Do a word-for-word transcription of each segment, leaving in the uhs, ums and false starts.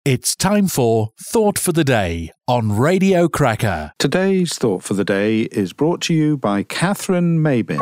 It's time for Thought for the Day on Radio Cracker. Today's Thought for the Day is brought to you by Catherine Mabin.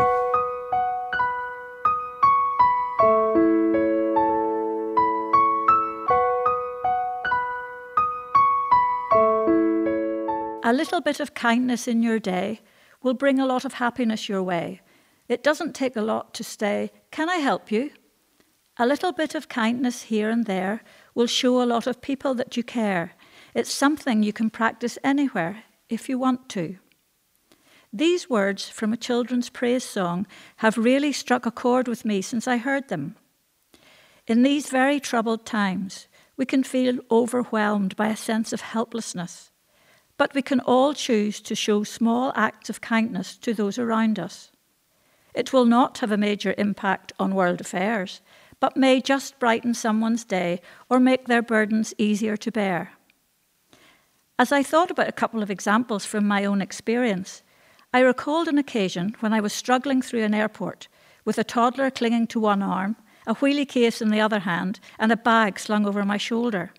A little bit of kindness in your day will bring a lot of happiness your way. It doesn't take a lot to say, "Can I help you?" A little bit of kindness here and there will show a lot of people that you care. It's something you can practice anywhere if you want to. These words from a children's praise song have really struck a chord with me since I heard them. In these very troubled times, we can feel overwhelmed by a sense of helplessness, but we can all choose to show small acts of kindness to those around us. It will not have a major impact on world affairs, but may just brighten someone's day or make their burdens easier to bear. As I thought about a couple of examples from my own experience, I recalled an occasion when I was struggling through an airport with a toddler clinging to one arm, a wheelie case in the other hand, and a bag slung over my shoulder.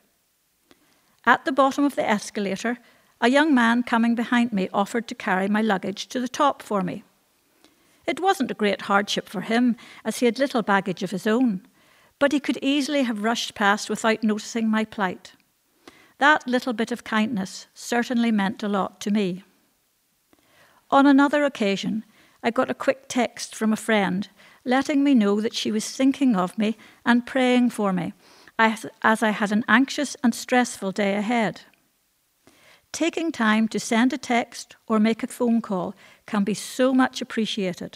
At the bottom of the escalator, a young man coming behind me offered to carry my luggage to the top for me. It wasn't a great hardship for him, as he had little baggage of his own, but he could easily have rushed past without noticing my plight. That little bit of kindness certainly meant a lot to me. On another occasion, I got a quick text from a friend letting me know that she was thinking of me and praying for me, as, as I had an anxious and stressful day ahead. Taking time to send a text or make a phone call can be so much appreciated.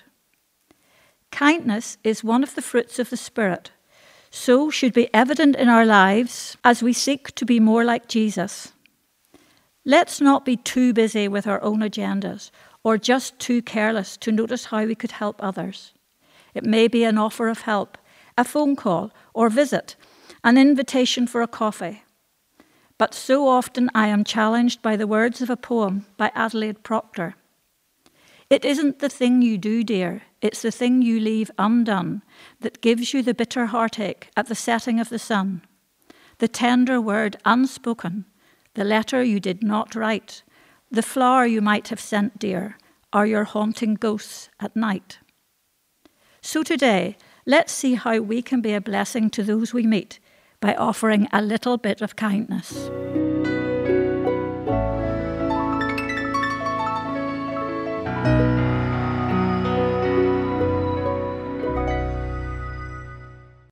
Kindness is one of the fruits of the Spirit, so should be evident in our lives as we seek to be more like Jesus. Let's not be too busy with our own agendas or just too careless to notice how we could help others. It may be an offer of help, a phone call or visit, an invitation for a coffee. But so often I am challenged by the words of a poem by Adelaide Proctor. It isn't the thing you do, dear, it's the thing you leave undone that gives you the bitter heartache at the setting of the sun. The tender word unspoken, the letter you did not write, the flower you might have sent, dear, are your haunting ghosts at night. So today, let's see how we can be a blessing to those we meet by offering a little bit of kindness.